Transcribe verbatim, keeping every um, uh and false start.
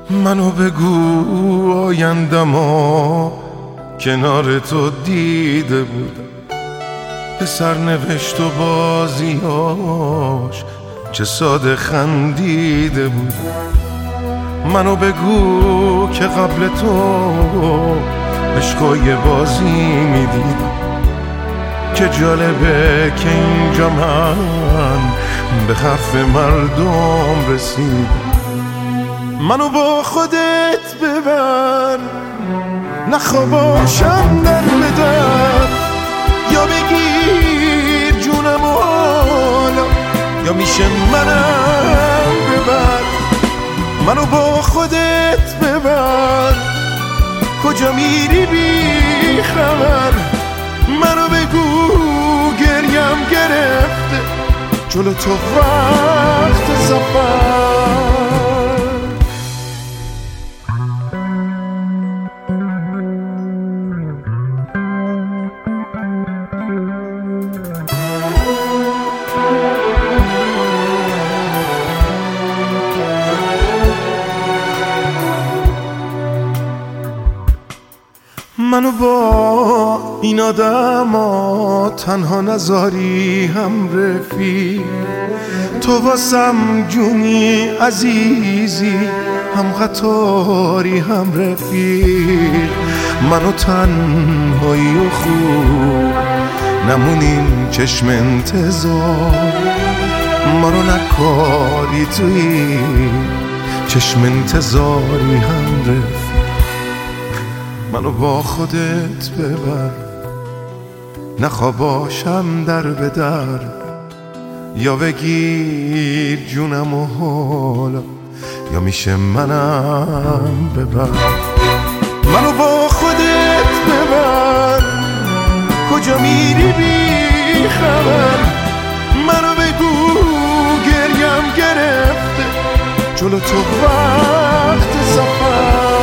منو بگو آیندما کنار تو دیده بودم، به سرنوشت و بازیاش چه ساده خندیده بودم. منو بگو که قبل تو عشقای بازی میدیدم، که جالبه که اینجا من به حرف مردم رسیدم. منو با خودت ببر، نخوا باشم در بدر، یا بگیر جونم و حالا یا میشه منم ببر. منو با خودت ببر، کجا میری بی خبر. منو بگو گریم گرفته جلو تو وقت سفر. منو با این آدما تنها نذاری هم رفیق، تو واسم جونی عزیزی، هم قطاری هم رفیق. منو تنهایی و خوب نمونیم چشم انتظار، ما رو نکاری توی چشم انتظاری هم رفیق. منو با خودت ببر، نخوا باشم در به در، یا بگیر جونم و حالا یا میشه منم ببر. منو با خودت ببر، کجا میری بی خبر. منو بگو گریم گرفته جلو تو وقت سفر.